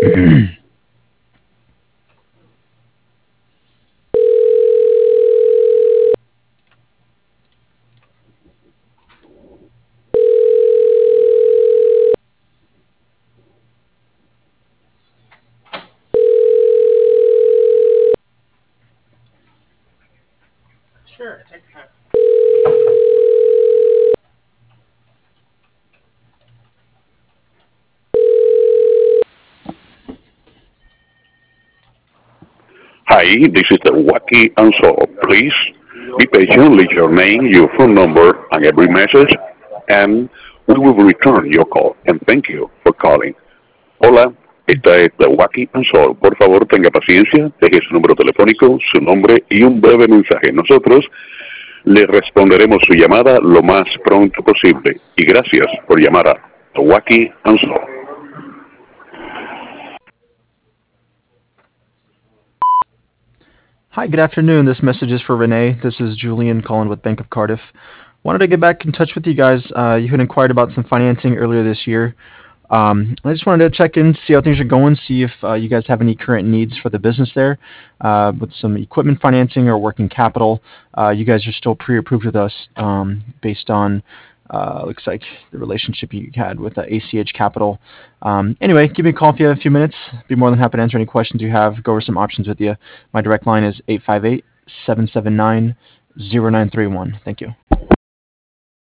Sure, take your time. Hi, this is the Wacky Answer. Please be patient, leave your name, your phone number, and every message, and we will return your call. And thank you for calling. Hola, esta es The Wacky Answer. Por favor, tenga paciencia, deje su número telefónico, su nombre y un breve mensaje. Nosotros le responderemos su llamada lo más pronto posible. Y gracias por llamar a The Wacky Answer. Hi, good afternoon. This message is for Renee. This is Julian calling with Bank of Cardiff. Wanted to get back in touch with you guys. You had inquired about some financing earlier this year. I just wanted to check in, see how things are going, see if you guys have any current needs for the business there with some equipment financing or working capital. You guys are still pre-approved with us based on looks like the relationship you had with ACH Capital. Anyway, give me a call if you have a few minutes. Be more than happy to answer any questions you have. Go over some options with you. My direct line is 858 779 0931. Thank you.